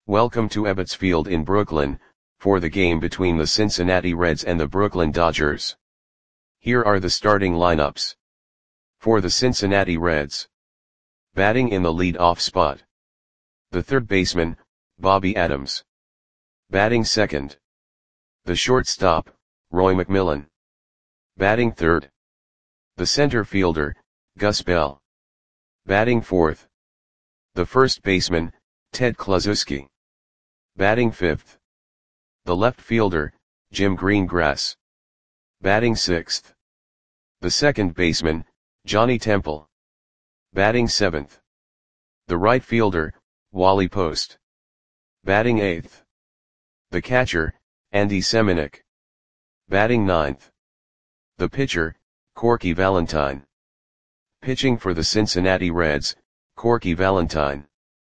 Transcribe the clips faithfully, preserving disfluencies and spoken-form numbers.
Welcome to Ebbets Field in Brooklyn, for the game between the Cincinnati Reds and the Brooklyn Dodgers. Here are the starting lineups. For the Cincinnati Reds. Batting in the lead-off spot. The third baseman, Bobby Adams. Batting second. The shortstop, Roy McMillan. Batting third. The center fielder, Gus Bell. Batting fourth. The first baseman, Ted Kluszewski. Batting fifth. The left fielder, Jim Greengrass. Batting sixth. The second baseman, Johnny Temple. Batting seventh. The right fielder, Wally Post. Batting eighth. The catcher, Andy Semenuk. Batting ninth. The pitcher, Corky Valentine. Pitching for the Cincinnati Reds, Corky Valentine.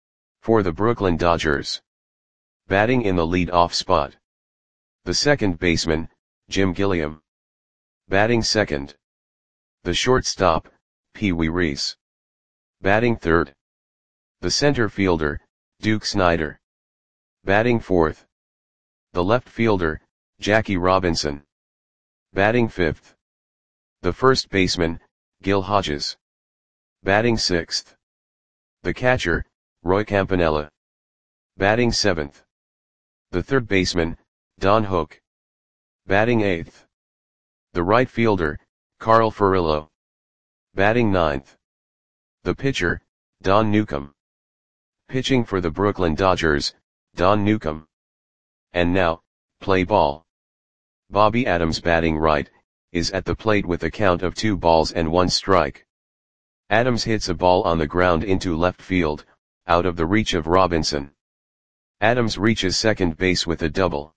For the Brooklyn Dodgers. Batting in the lead-off spot. The second baseman, Jim Gilliam. Batting second. The shortstop, Pee Wee Reese. Batting third. The center fielder, Duke Snider. Batting fourth. The left fielder, Jackie Robinson. Batting fifth. The first baseman, Gil Hodges. Batting sixth. The catcher, Roy Campanella. Batting seventh. The third baseman, Don Hook. Batting eighth. The right fielder, Carl Furillo. Batting ninth. The pitcher, Don Newcombe. Pitching for the Brooklyn Dodgers, Don Newcombe. And now, play ball. Bobby Adams, batting right, is at the plate with a count of two balls and one strike. Adams hits a ball on the ground into left field, out of the reach of Robinson. Adams reaches second base with a double.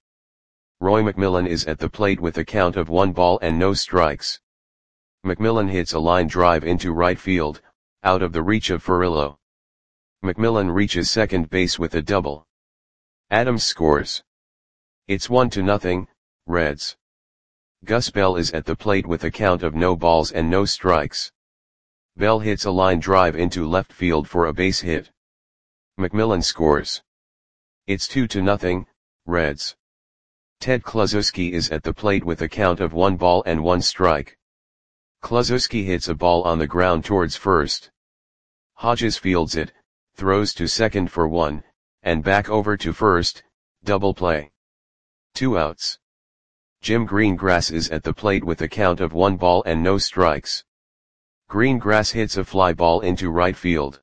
Roy McMillan is at the plate with a count of one ball and no strikes. McMillan hits a line drive into right field, out of the reach of Furillo. McMillan reaches second base with a double. Adams scores. It's one to nothing, Reds. Gus Bell is at the plate with a count of no balls and no strikes. Bell hits a line drive into left field for a base hit. McMillan scores. It's two to nothing, Reds. Ted Kluszewski is at the plate with a count of one ball and one strike. Kluszewski hits a ball on the ground towards first. Hodges fields it, throws to second for one, and back over to first, double play. Two outs. Jim Greengrass is at the plate with a count of one ball and no strikes. Greengrass hits a fly ball into right field.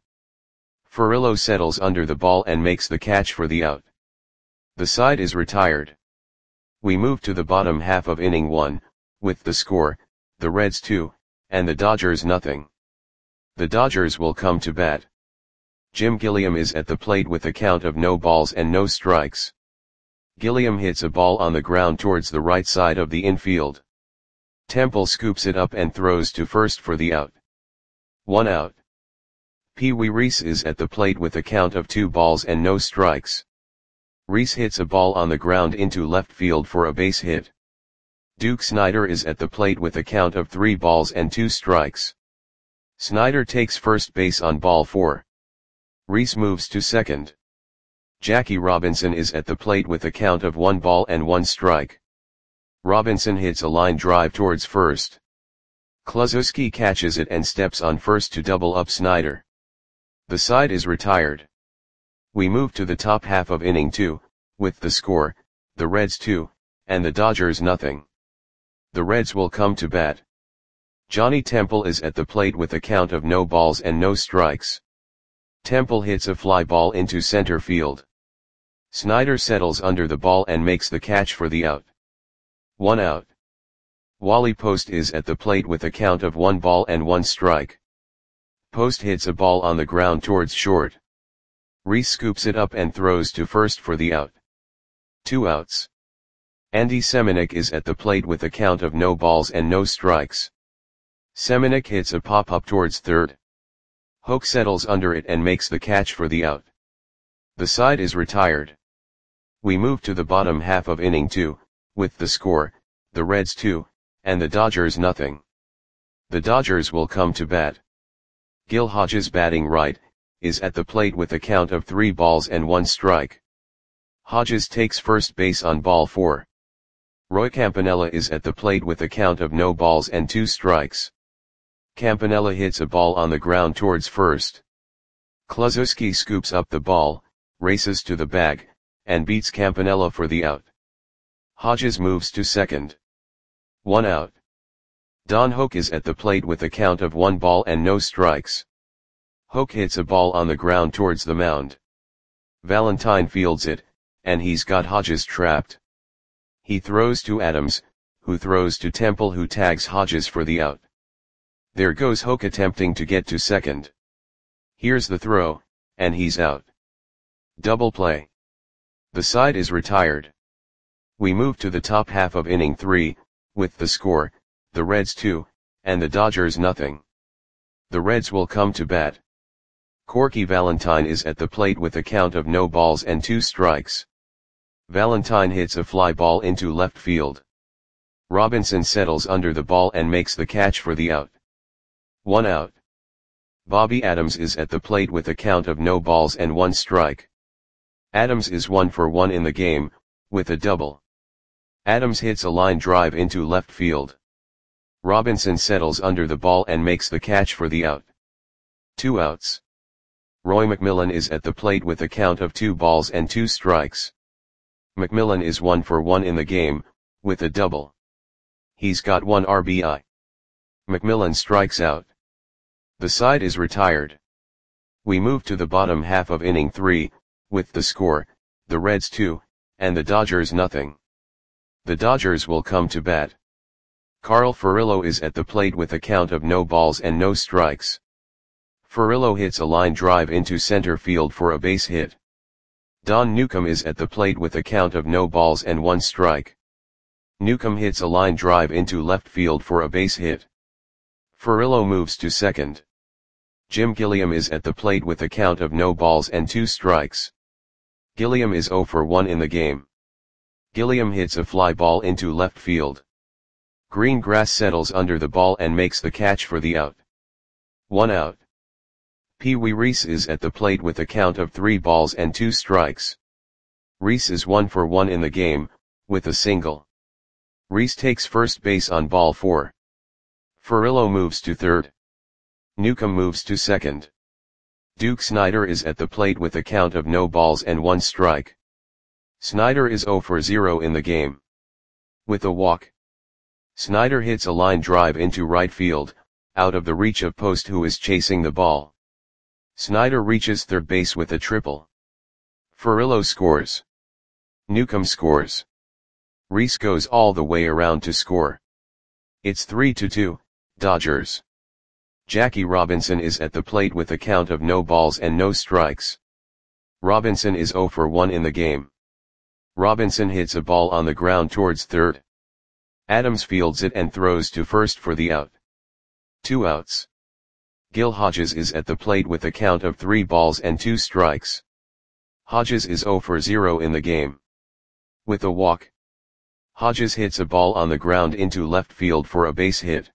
Furillo settles under the ball and makes the catch for the out. The side is retired. We move to the bottom half of inning one, with the score, the Reds two, and the Dodgers nothing. The Dodgers will come to bat. Jim Gilliam is at the plate with a count of no balls and no strikes. Gilliam hits a ball on the ground towards the right side of the infield. Temple scoops it up and throws to first for the out. One out. Pee Wee Reese is at the plate with a count of two balls and no strikes. Reese hits a ball on the ground into left field for a base hit. Duke Snider is at the plate with a count of three balls and two strikes. Snider takes first base on ball four. Reese moves to second. Jackie Robinson is at the plate with a count of one ball and one strike. Robinson hits a line drive towards first. Kluszewski catches it and steps on first to double up Snider. The side is retired. We move to the top half of inning two, with the score, the Reds two, and the Dodgers nothing. The Reds will come to bat. Johnny Temple is at the plate with a count of no balls and no strikes. Temple hits a fly ball into center field. Snider settles under the ball and makes the catch for the out. One out. Wally Post is at the plate with a count of one ball and one strike. Post hits a ball on the ground towards short. Reese scoops it up and throws to first for the out. Two outs. Andy Semenuk is at the plate with a count of no balls and no strikes. Semenuk hits a pop-up towards third. Hook settles under it and makes the catch for the out. The side is retired. We move to the bottom half of inning two, with the score, the Reds two, and the Dodgers nothing. The Dodgers will come to bat. Gil Hodges, batting right, is at the plate with a count of three balls and one strike. Hodges takes first base on ball four. Roy Campanella is at the plate with a count of no balls and two strikes. Campanella hits a ball on the ground towards first. Kluszewski scoops up the ball, races to the bag, and beats Campanella for the out. Hodges moves to second. One out. Don Hoak is at the plate with a count of one ball and no strikes. Hoak hits a ball on the ground towards the mound. Valentine fields it, and he's got Hodges trapped. He throws to Adams, who throws to Temple, who tags Hodges for the out. There goes Hoak attempting to get to second. Here's the throw, and he's out. Double play. The side is retired. We move to the top half of inning three, with the score, the Reds two, and the Dodgers nothing. The Reds will come to bat. Corky Valentine is at the plate with a count of no balls and two strikes. Valentine hits a fly ball into left field. Robinson settles under the ball and makes the catch for the out. One out. Bobby Adams is at the plate with a count of no balls and one strike. Adams is one for one in the game, with a double. Adams hits a line drive into left field. Robinson settles under the ball and makes the catch for the out. Two outs. Roy McMillan is at the plate with a count of two balls and two strikes. McMillan is one for one in the game, with a double. He's got one R B I. McMillan strikes out. The side is retired. We move to the bottom half of inning three, with the score, the Reds two, and the Dodgers nothing. The Dodgers will come to bat. Carl Furillo is at the plate with a count of no balls and no strikes. Furillo hits a line drive into center field for a base hit. Don Newcomb is at the plate with a count of no balls and one strike. Newcomb hits a line drive into left field for a base hit. Furillo moves to second. Jim Gilliam is at the plate with a count of no balls and two strikes. Gilliam is zero for one in the game. Gilliam hits a fly ball into left field. Greengrass settles under the ball and makes the catch for the out. One out. Pee Wee Reese is at the plate with a count of three balls and two strikes. Reese is one for one in the game, with a single. Reese takes first base on ball four. Furillo moves to third. Newcomb moves to second. Duke Snider is at the plate with a count of no balls and one strike. Snider is zero for zero in the game. With a walk. Snider hits a line drive into right field, out of the reach of Post, who is chasing the ball. Snider reaches third base with a triple. Furillo scores. Newcomb scores. Reese goes all the way around to score. It's three to two, Dodgers. Jackie Robinson is at the plate with a count of no balls and no strikes. Robinson is zero for one in the game. Robinson hits a ball on the ground towards third. Adams fields it and throws to first for the out. Two outs. Gil Hodges is at the plate with a count of three balls and two strikes. Hodges is zero for zero in the game. With a walk. Hodges hits a ball on the ground into left field for a base hit.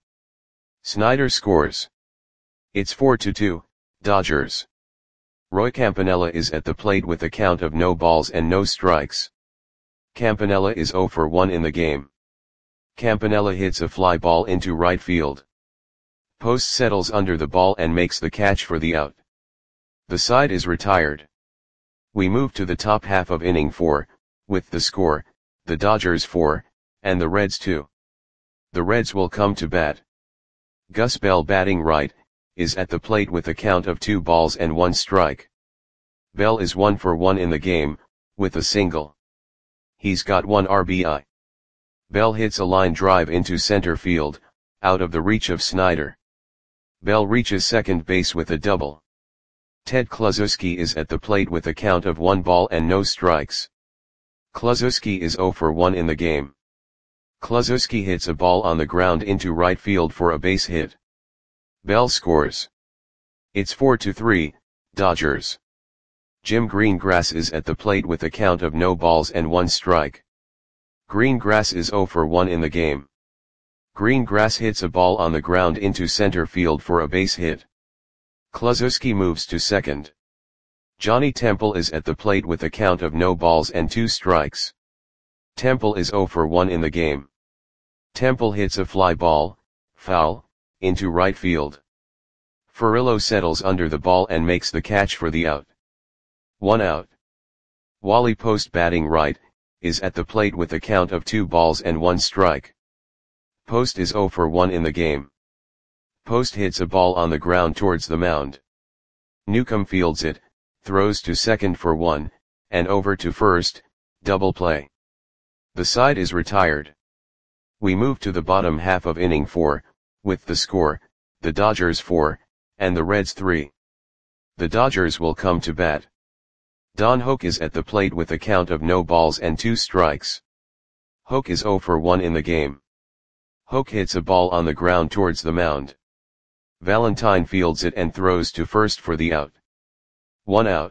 Snider scores. It's four to two, Dodgers. Roy Campanella is at the plate with a count of no balls and no strikes. Campanella is zero for one in the game. Campanella hits a fly ball into right field. Post settles under the ball and makes the catch for the out. The side is retired. We move to the top half of inning four, with the score, the Dodgers four, and the Reds two. The Reds will come to bat. Gus Bell, batting right, is at the plate with a count of two balls and one strike. Bell is one for one in the game, with a single. He's got one R B I. Bell hits a line drive into center field, out of the reach of Snider. Bell reaches second base with a double. Ted Kluszewski is at the plate with a count of one ball and no strikes. Kluszewski is zero for one in the game. Kluszewski hits a ball on the ground into right field for a base hit. Bell scores. It's four to three, Dodgers. Jim Greengrass is at the plate with a count of no balls and one strike. Greengrass is zero for one in the game. Greengrass hits a ball on the ground into center field for a base hit. Kluszewski moves to second. Johnny Temple is at the plate with a count of no balls and two strikes. Temple is zero for one in the game. Temple hits a fly ball, foul, into right field. Furillo settles under the ball and makes the catch for the out. One out. Wally Post, batting right, is at the plate with a count of two balls and one strike. Post is zero for one in the game. Post hits a ball on the ground towards the mound. Newcomb fields it, throws to second for one, and over to first, double play. The side is retired. We move to the bottom half of inning four, with the score, the Dodgers four, and the Reds three. The Dodgers will come to bat. Don Hoak is at the plate with a count of no balls and two strikes. Hoak is zero for one in the game. Hoak hits a ball on the ground towards the mound. Valentine fields it and throws to first for the out. One out.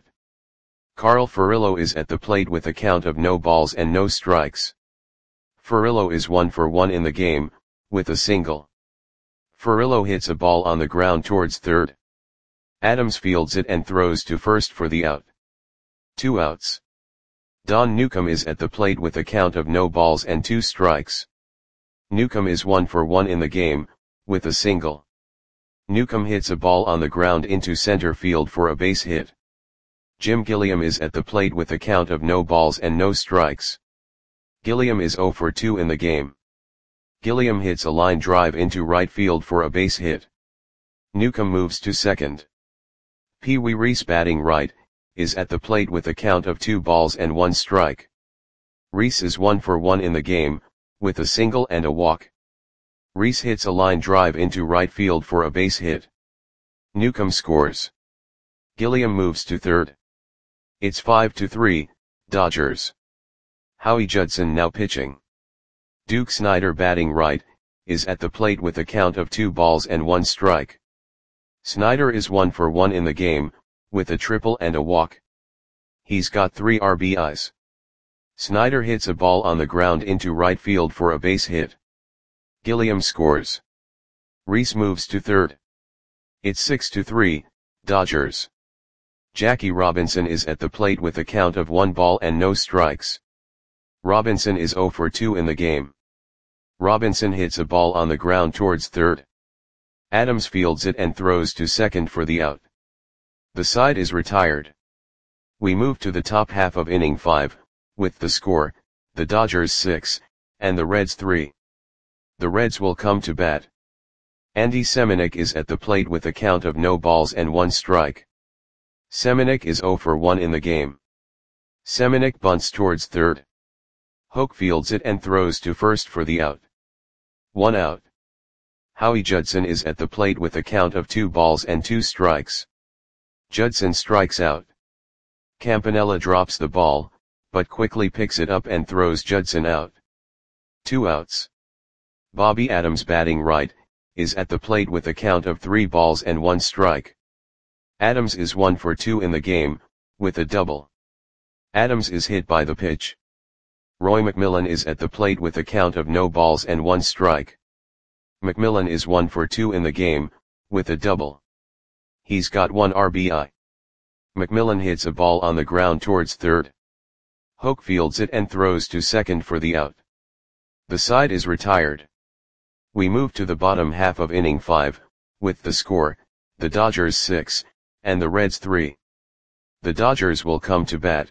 Carl Furillo is at the plate with a count of no balls and no strikes. Furillo is one for one in the game, with a single. Furillo hits a ball on the ground towards third. Adams fields it and throws to first for the out. Two outs. Don Newcomb is at the plate with a count of no balls and two strikes. Newcomb is one for one in the game, with a single. Newcomb hits a ball on the ground into center field for a base hit. Jim Gilliam is at the plate with a count of no balls and no strikes. Gilliam is zero for two in the game. Gilliam hits a line drive into right field for a base hit. Newcomb moves to second. Pee Wee Reese, batting right, is at the plate with a count of two balls and one strike. Reese is one for one in the game, with a single and a walk. Reese hits a line drive into right field for a base hit. Newcomb scores. Gilliam moves to third. It's five to three, Dodgers. Howie Judson now pitching. Duke Snider, batting right, is at the plate with a count of two balls and one strike. Snider is one for one in the game, with a triple and a walk. He's got three R B Is. Snider hits a ball on the ground into right field for a base hit. Gilliam scores. Reese moves to third. It's six to three, Dodgers. Jackie Robinson is at the plate with a count of one ball and no strikes. Robinson is zero for two in the game. Robinson hits a ball on the ground towards third. Adams fields it and throws to second for the out. The side is retired. We move to the top half of inning five, with the score, the Dodgers six, and the Reds three. The Reds will come to bat. Andy Semenuk is at the plate with a count of no balls and one strike. Semenuk is zero for one in the game. Semenuk bunts towards third. Hoak fields it and throws to first for the out. One out. Howie Judson is at the plate with a count of two balls and two strikes. Judson strikes out. Campanella drops the ball, but quickly picks it up and throws Judson out. Two outs. Bobby Adams, batting right, is at the plate with a count of three balls and one strike. Adams is one for two in the game, with a double. Adams is hit by the pitch. Roy McMillan is at the plate with a count of no balls and one strike. McMillan is one for two in the game, with a double. He's got one R B I. McMillan hits a ball on the ground towards third. Hoak fields it and throws to second for the out. The side is retired. We move to the bottom half of inning five, with the score, the Dodgers six, and the Reds three. The Dodgers will come to bat.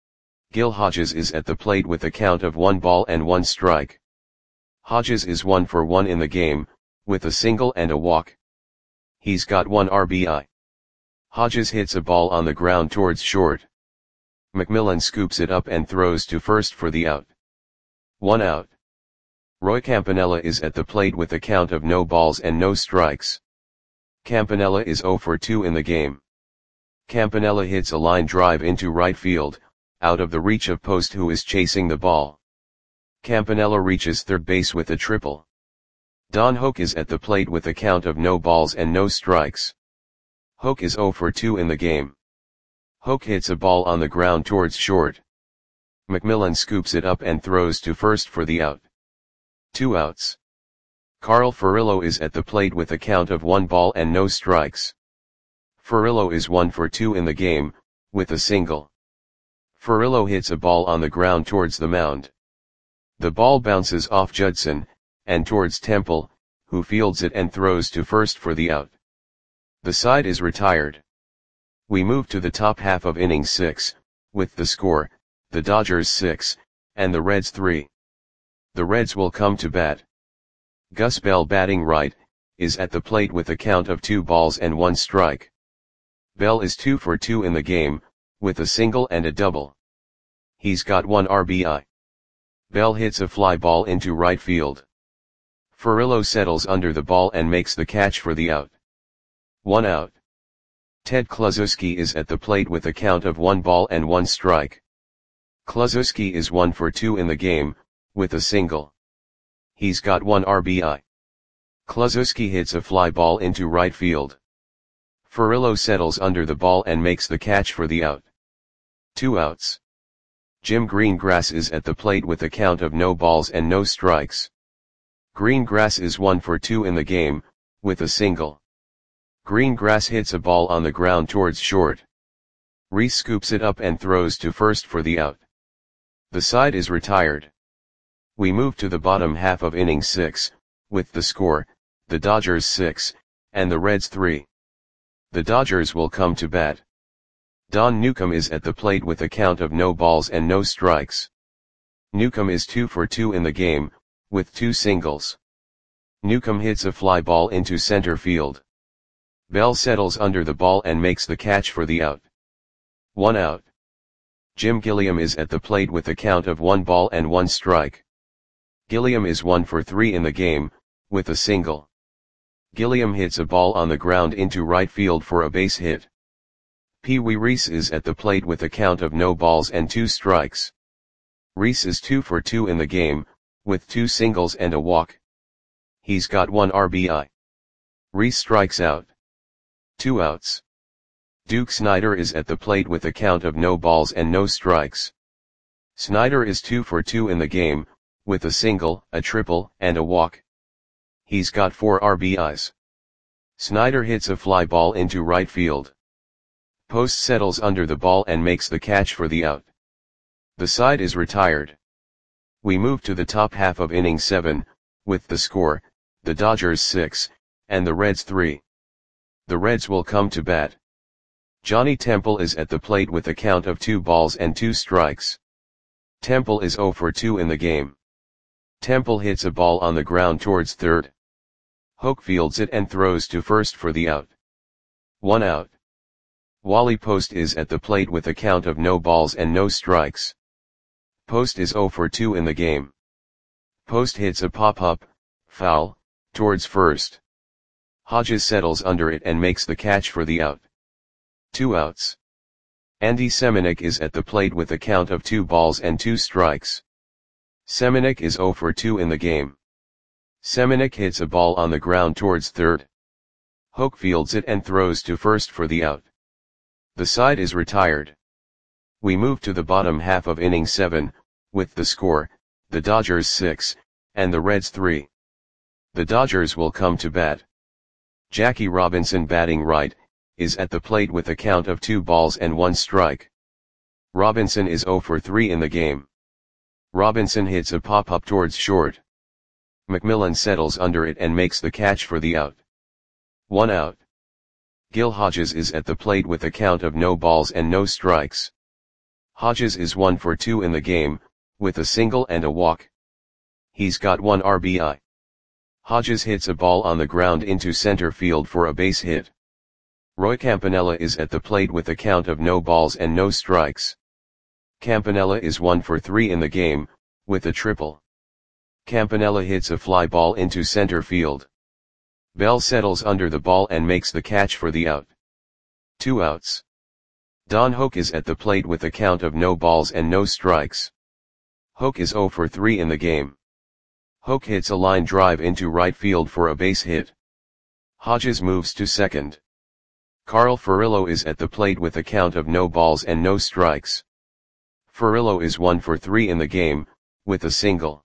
Gil Hodges is at the plate with a count of one ball and one strike. Hodges is one for one in the game, with a single and a walk. He's got one R B I. Hodges hits a ball on the ground towards short. McMillan scoops it up and throws to first for the out. One out. Roy Campanella is at the plate with a count of no balls and no strikes. Campanella is zero for two in the game. Campanella hits a line drive into right field, out of the reach of Post, who is chasing the ball. Campanella reaches third base with a triple. Don Hoak is at the plate with a count of no balls and no strikes. Hoak is zero for two in the game. Hoak hits a ball on the ground towards short. McMillan scoops it up and throws to first for the out. Two outs. Carl Furillo is at the plate with a count of one ball and no strikes. Furillo is one for two in the game, with a single. Furillo hits a ball on the ground towards the mound. The ball bounces off Judson, and towards Temple, who fields it and throws to first for the out. The side is retired. We move to the top half of inning six, with the score, the Dodgers six, and the Reds three. The Reds will come to bat. Gus Bell, batting right, is at the plate with a count of two balls and one strike. Bell is two for two in the game, with a single and a double. He's got one R B I. Bell hits a fly ball into right field. Furillo settles under the ball and makes the catch for the out. One out. Ted Kluszewski is at the plate with a count of one ball and one strike. Kluszewski is one for two in the game, with a single. He's got one R B I. Kluszewski hits a fly ball into right field. Furillo settles under the ball and makes the catch for the out. Two outs. Jim Greengrass is at the plate with a count of no balls and no strikes. Greengrass is one for two in the game, with a single. Greengrass hits a ball on the ground towards short. Reese scoops it up and throws to first for the out. The side is retired. We move to the bottom half of inning six, with the score, the Dodgers six, and the Reds three. The Dodgers will come to bat. Don Newcomb is at the plate with a count of no balls and no strikes. Newcomb is two for two in the game, with two singles. Newcomb hits a fly ball into center field. Bell settles under the ball and makes the catch for the out. One out. Jim Gilliam is at the plate with a count of one ball and one strike. Gilliam is one for three in the game, with a single. Gilliam hits a ball on the ground into right field for a base hit. Pee Wee Reese is at the plate with a count of no balls and two strikes. Reese is two for two in the game, with two singles and a walk. He's got one R B I. Reese strikes out. Two outs. Duke Snider is at the plate with a count of no balls and no strikes. Snider is two for two in the game, with a single, a triple, and a walk. He's got four R B Is. Snider hits a fly ball into right field. Post settles under the ball and makes the catch for the out. The side is retired. We move to the top half of inning seven, with the score, the Dodgers six, and the Reds three. The Reds will come to bat. Johnny Temple is at the plate with a count of two balls and two strikes. Temple is zero for two in the game. Temple hits a ball on the ground towards third. Hoke fields it and throws to first for the out. One out. Wally Post is at the plate with a count of no balls and no strikes. Post is zero for two in the game. Post hits a pop-up, foul, towards first. Hodges settles under it and makes the catch for the out. Two outs. Andy Semenuk is at the plate with a count of two balls and two strikes. Semenuk is zero for two in the game. Semenuk hits a ball on the ground towards third. Hoke fields it and throws to first for the out. The side is retired. We move to the bottom half of inning seven, with the score, the Dodgers six, and the Reds three. The Dodgers will come to bat. Jackie Robinson, batting right, is at the plate with a count of two balls and one strike. Robinson is zero for three in the game. Robinson hits a pop-up towards short. McMillan settles under it and makes the catch for the out. One out. Gil Hodges is at the plate with a count of no balls and no strikes. Hodges is one for two in the game, with a single and a walk. He's got one R B I. Hodges hits a ball on the ground into center field for a base hit. Roy Campanella is at the plate with a count of no balls and no strikes. Campanella is one for three in the game, with a triple. Campanella hits a fly ball into center field. Bell settles under the ball and makes the catch for the out. Two outs. Don Hoke is at the plate with a count of no balls and no strikes. Hoke is zero for three in the game. Hoke hits a line drive into right field for a base hit. Hodges moves to second. Carl Furillo is at the plate with a count of no balls and no strikes. Furillo is one for three in the game, with a single.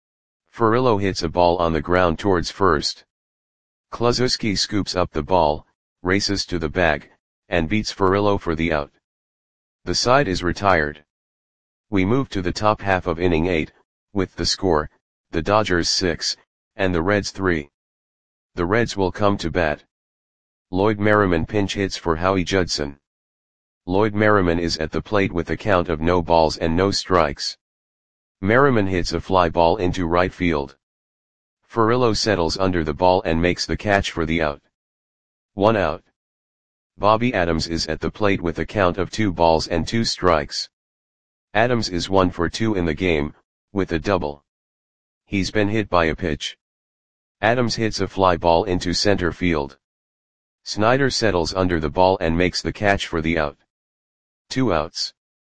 Furillo hits a ball on the ground towards first. Kluszewski scoops up the ball, races to the bag, and beats Furillo for the out. The side is retired. We move to the top half of inning eight, with the score, the Dodgers six, and the Reds three. The Reds will come to bat. Lloyd Merriman pinch hits for Howie Judson. Lloyd Merriman is at the plate with a count of no balls and no strikes. Merriman hits a fly ball into right field. Furillo settles under the ball and makes the catch for the out. One out. Bobby Adams is at the plate with a count of two balls and two strikes. Adams is one for two in the game, with a double. He's been hit by a pitch. Adams hits a fly ball into center field. Snyder settles under the ball and makes the catch for the out. Two outs.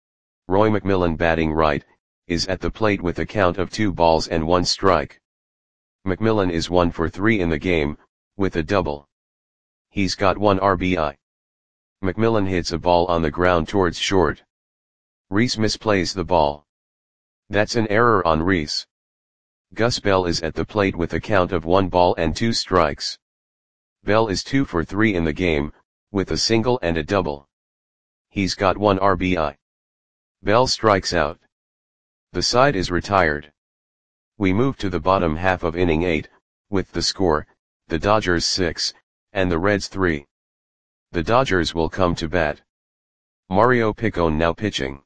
Roy McMillan, batting right, is at the plate with a count of two balls and one strike. McMillan is one for three in the game, with a double. He's got one R B I. McMillan hits a ball on the ground towards short. Reese misplays the ball. That's an error on Reese. Gus Bell is at the plate with a count of one ball and two strikes. Bell is two for three in the game, with a single and a double. He's got one R B I. Bell strikes out. The side is retired. We move to the bottom half of inning eight, with the score, the Dodgers six, and the Reds three. The Dodgers will come to bat. Mario Picone now pitching.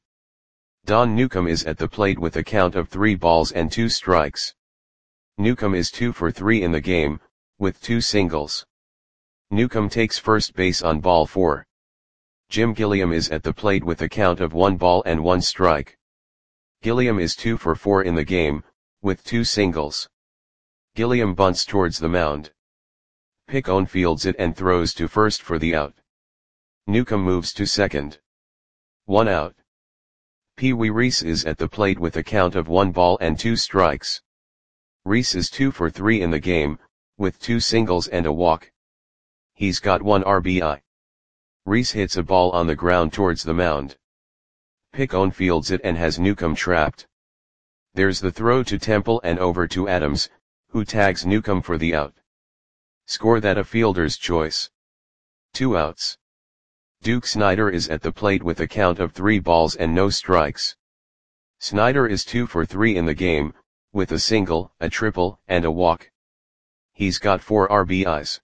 Don Newcomb is at the plate with a count of three balls and two strikes. Newcomb is two for three in the game, with two singles. Newcomb takes first base on ball four. Jim Gilliam is at the plate with a count of one ball and one strike. Gilliam is two for four in the game, with two singles. Gilliam bunts towards the mound. Picone fields it and throws to first for the out. Newcomb moves to second. One out. Pee Wee Reese is at the plate with a count of one ball and two strikes. Reese is two for three in the game, with two singles and a walk. He's got one R B I. Reese hits a ball on the ground towards the mound. Picone fields it and has Newcomb trapped. There's the throw to Temple and over to Adams, who tags Newcomb for the out. Score that a fielder's choice. Two outs. Duke Snider is at the plate with a count of three balls and no strikes. Snider is two for three in the game, with a single, a triple, and a walk. He's got four R B Is.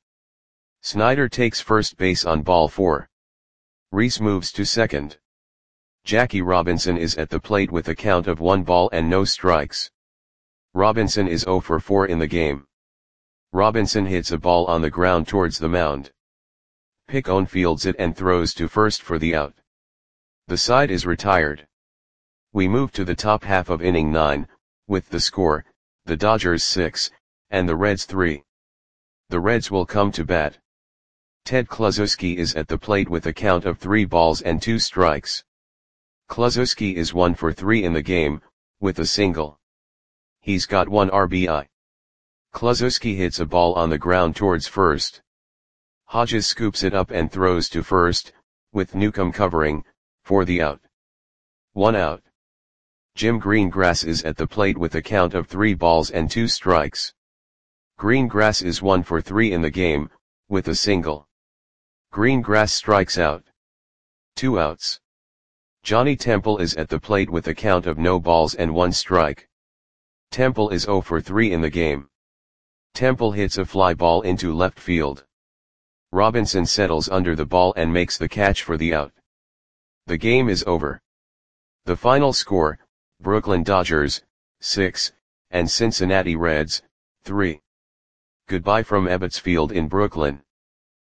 Snider takes first base on ball four. Reese moves to second. Jackie Robinson is at the plate with a count of one ball and no strikes. Robinson is zero for four in the game. Robinson hits a ball on the ground towards the mound. Picone fields it and throws to first for the out. The side is retired. We move to the top half of inning nine, with the score, the Dodgers six, and the Reds three. The Reds will come to bat. Ted Kluszewski is at the plate with a count of three balls and two strikes. Kluszewski is one for three in the game, with a single. He's got one R B I. Kluszewski hits a ball on the ground towards first. Hodges scoops it up and throws to first, with Newcomb covering, for the out. One out. Jim Greengrass is at the plate with a count of three balls and two strikes. Greengrass is one for three in the game, with a single. Greengrass strikes out. Two outs. Johnny Temple is at the plate with a count of no balls and one strike. Temple is zero for three in the game. Temple hits a fly ball into left field. Robinson settles under the ball and makes the catch for the out. The game is over. The final score, Brooklyn Dodgers, six, and Cincinnati Reds, three. Goodbye from Ebbets Field in Brooklyn.